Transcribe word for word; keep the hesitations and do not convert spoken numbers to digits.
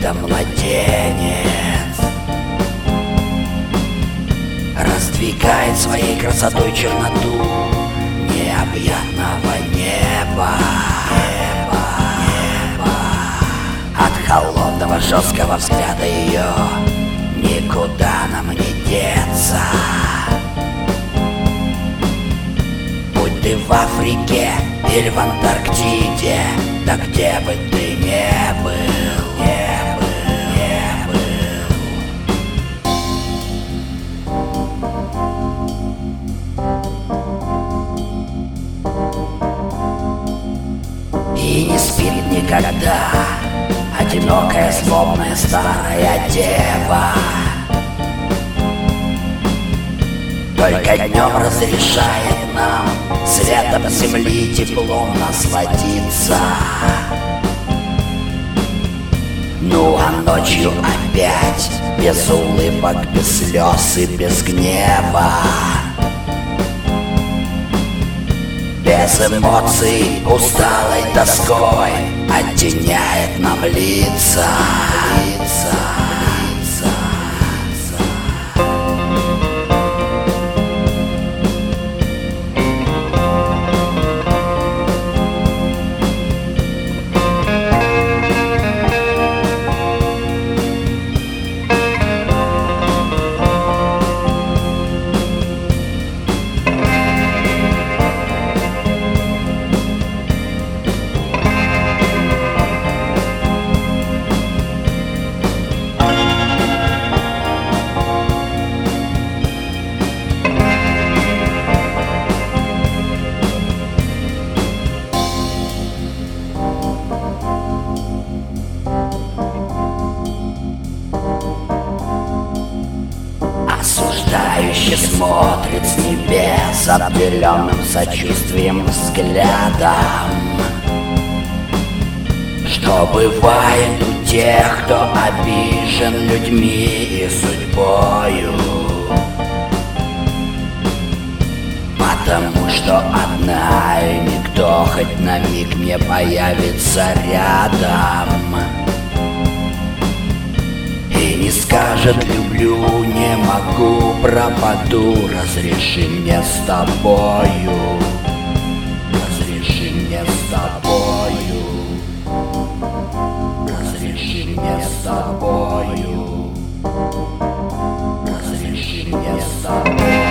будто младенец, раздвигает своей красотой черноту необъятного неба. Небо, небо. От холодного жесткого взгляда ее никуда нам не деться. Будь ты в Африке или в Антарктиде, да где бы ты не был, не был, не был. И не спит никогда одинокая, злобная старая дева, только днем разрешает нам светом земли теплом насладиться. Ну а ночью опять без улыбок, без слез и без гнева, без эмоций, усталой тоской оттеняет нам лица, лица. Осуждающе смотрит с небес обделенным сочувствием взглядом. Что бывает у тех, кто обижен людьми и судьбою, потому что одна и никто хоть на миг не появится рядом и не скажет люблю, не могу, пропаду, разреши мне с тобою, разреши мне с тобою, разреши мне с тобою, разреши мне с тобою.